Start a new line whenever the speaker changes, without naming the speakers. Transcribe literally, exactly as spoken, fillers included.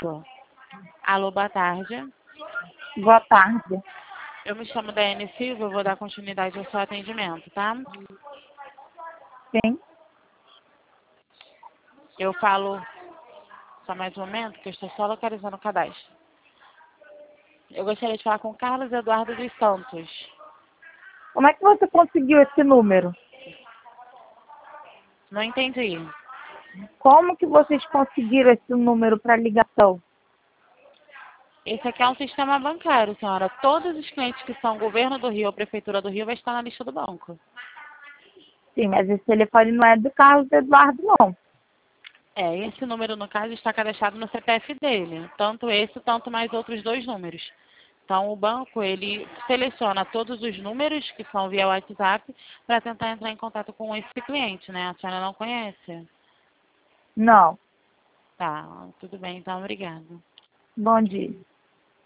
Isso. Alô, boa tarde.
Boa tarde.
Eu me chamo Daiane Silva, eu vou dar continuidade ao seu atendimento, tá?
Sim.
Eu falo... Só mais um momento, que eu estou só localizando o cadastro. Eu gostaria de falar com o Carlos Eduardo dos Santos.
Como é que você conseguiu esse número?
Não entendi.
Como que vocês conseguiram esse número para ligação?
Esse aqui é um sistema bancário, senhora. Todos os clientes que são governo do Rio ou prefeitura do Rio vai estar na lista do banco.
Sim, mas esse telefone não é do Carlos Eduardo, não.
É, esse número, no caso, está cadastrado no C P F dele. Tanto esse, tanto mais outros dois números. Então, o banco, ele seleciona todos os números que são via WhatsApp para tentar entrar em contato com esse cliente, né? A senhora não conhece?
Não.
Tá, tudo bem, então, obrigada.
Bom dia.